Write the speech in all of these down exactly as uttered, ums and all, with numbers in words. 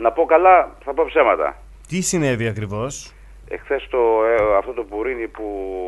να πω καλά, θα πω ψέματα. Τι συνέβη ακριβώς? Εχθές το, ε, αυτό το μπουρίνι που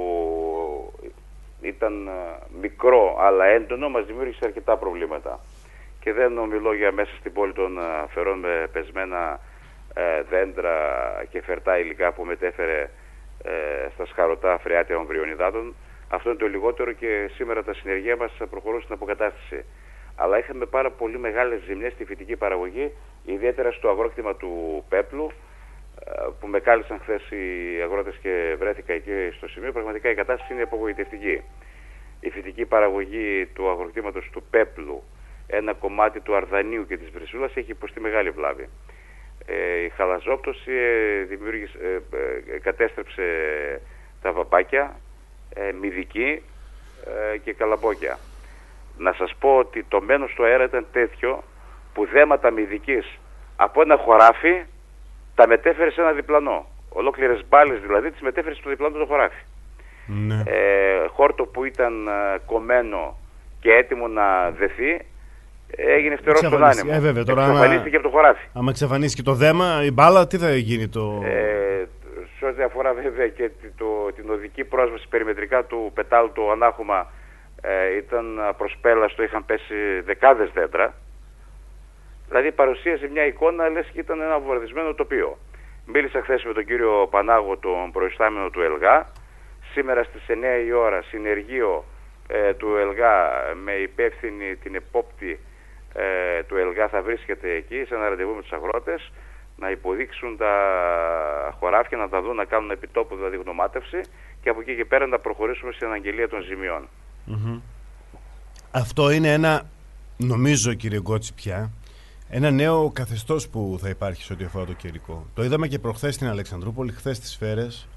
ήταν μικρό αλλά έντονο μας δημιούργησε αρκετά προβλήματα. Και δεν ομιλώ για μέσα στην πόλη των Φερών με πεσμένα ε, δέντρα και φερτά υλικά που μετέφερε ε, στα σκαρωτά φρεάτια ομβριών υδάτων. Αυτό είναι το λιγότερο και σήμερα τα συνεργεία μας προχωρούν στην αποκατάσταση. Αλλά είχαμε πάρα πολύ μεγάλες ζημιές στη φυτική παραγωγή, ιδιαίτερα στο αγρόκτημα του Πέπλου, που με κάλεσαν χθες οι αγρότες και βρέθηκα εκεί στο σημείο. Πραγματικά η κατάσταση είναι απογοητευτική. Η φυτική παραγωγή του αγροκτήματος του Πέπλου, ένα κομμάτι του Αρδανίου και της Βρυσούλας έχει υποστεί μεγάλη βλάβη. Ε, η χαλαζόπτωση ε, ε, ε, κατέστρεψε τα βαπάκια, ε, μυδική ε, και καλαμπόκια. Να σας πω ότι το μένος του αέρα ήταν τέτοιο που δέματα μυδικής από ένα χωράφι τα μετέφερε σε ένα διπλανό. Ολόκληρες μπάλες δηλαδή τις μετέφερε στο διπλανό το χωράφι. Ναι. Ε, χόρτο που ήταν ε, κομμένο και έτοιμο να δεθεί έγινε φτερό στον άνεμο. Ε, βέβαια, τώρα εξαφανίστηκε από το χωράφι. Άμα εξαφανίστηκε το δέμα, η μπάλα, τι θα γίνει το... Ε, σε ό,τι αφορά βέβαια και το, την οδική πρόσβαση περιμετρικά του πετάλου, το ανάχωμα ε, ήταν προσπέλαστο, είχαν πέσει δεκάδες δέντρα. Δηλαδή παρουσίασε μια εικόνα λες και ήταν ένα βομβαρδισμένο τοπίο. Μίλησα χθες με τον κύριο Πανάγο, τον προϊστάμενο του ΕΛΓΑ. Σήμερα στις εννιά η ώρα συνεργείο ε, του ΕΛΓΑ με υπεύθυνη την επόπτη ε, του ΕΛΓΑ θα βρίσκεται εκεί σε ένα ραντεβού με τους αγρότες να υποδείξουν τα χωράφια, να τα δουν, να κάνουν επιτόπου δηλαδή γνωμάτευση και από εκεί και πέρα να προχωρήσουμε στην αναγγελία των ζημιών. Mm-hmm. Αυτό είναι ένα, νομίζω κύριε Γκότση πια, ένα νέο καθεστώς που θα υπάρχει σε ό,τι αφορά το καιρικό. Το είδαμε και προχθές στην Αλεξανδρούπολη, χθες στις Φέρες.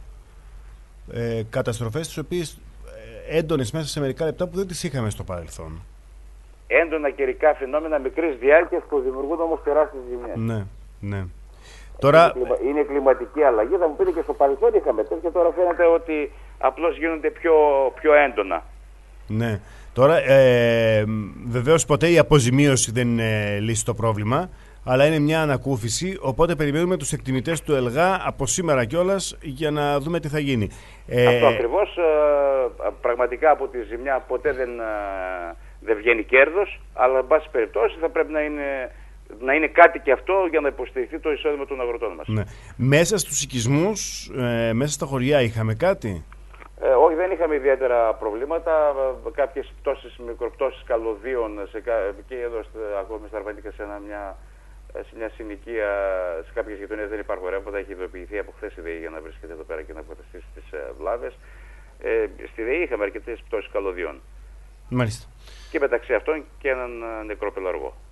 Ε, καταστροφές τις οποίες ε, έντονες μέσα σε μερικά λεπτά που δεν τις είχαμε στο παρελθόν. Έντονα καιρικά φαινόμενα μικρής διάρκειας που δημιουργούν όμως τεράστιες ζημιές. Ναι, ναι. Τώρα... Είναι, κλιμα... είναι κλιματική αλλαγή, θα μου πείτε και στο παρελθόν είχαμε τέτοια, τώρα φαίνεται ότι απλώς γίνονται πιο, πιο έντονα. Ναι. Τώρα, ε, βεβαίως ποτέ η αποζημίωση δεν είναι λύση το πρόβλημα, αλλά είναι μια ανακούφιση, οπότε περιμένουμε τους εκτιμητές του ΕΛΓΑ από σήμερα κιόλας για να δούμε τι θα γίνει. Αυτό ε... ακριβώς, ε, πραγματικά από τη ζημιά ποτέ δεν, ε, δεν βγαίνει κέρδος, αλλά εν πάση περιπτώσει θα πρέπει να είναι, να είναι κάτι και αυτό για να υποστηριχθεί το εισόδημα των αγροτών μας. Ναι. Μέσα στους οικισμούς, ε, μέσα στα χωριά είχαμε κάτι? Ε, όχι, δεν είχαμε ιδιαίτερα προβλήματα. Κάποιες πτώσεις, μικροπτώσεις καλωδίων σε, και εδώ ακόμη στα Αρβανίκα σε, μια, σε μια συνοικία, σε κάποιες γειτονιές δεν υπάρχουν ρεύματα. Έχει ειδοποιηθεί από χθες η ΔΕΗ για να βρίσκεται εδώ πέρα και να αποκαταστήσει τις βλάβες. Ε, στη ΔΕΗ είχαμε αρκετές πτώσεις καλωδιών. Μάλιστα. Και μεταξύ αυτών και έναν νεκρό πελαργό.